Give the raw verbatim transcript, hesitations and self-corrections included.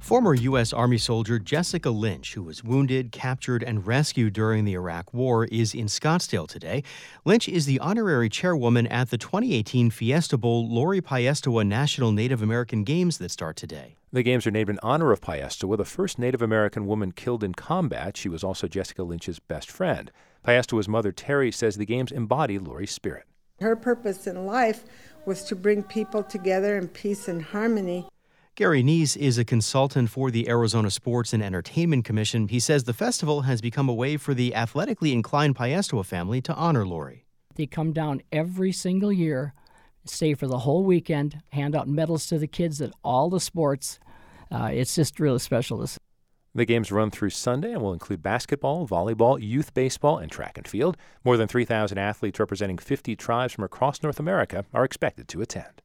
Former U S. Army soldier Jessica Lynch, who was wounded, captured, and rescued during the Iraq War, is in Scottsdale today. Lynch is the honorary chairwoman at the twenty eighteen Fiesta Bowl Lori Piestewa National Native American Games that start today. The games are named in honor of Piestewa, the first Native American woman killed in combat. She was also Jessica Lynch's best friend. Piestewa's mother, Terry, says the games embody Lori's spirit. Her purpose in life was to bring people together in peace and harmony. Gary Neese is a consultant for the Arizona Sports and Entertainment Commission. He says the festival has become a way for the athletically inclined Piestewa family to honor Lori. They come down every single year, stay for the whole weekend, hand out medals to the kids at all the sports. Uh, it's just really special. The games run through Sunday and will include basketball, volleyball, youth baseball, and track and field. More than three thousand athletes representing fifty tribes from across North America are expected to attend.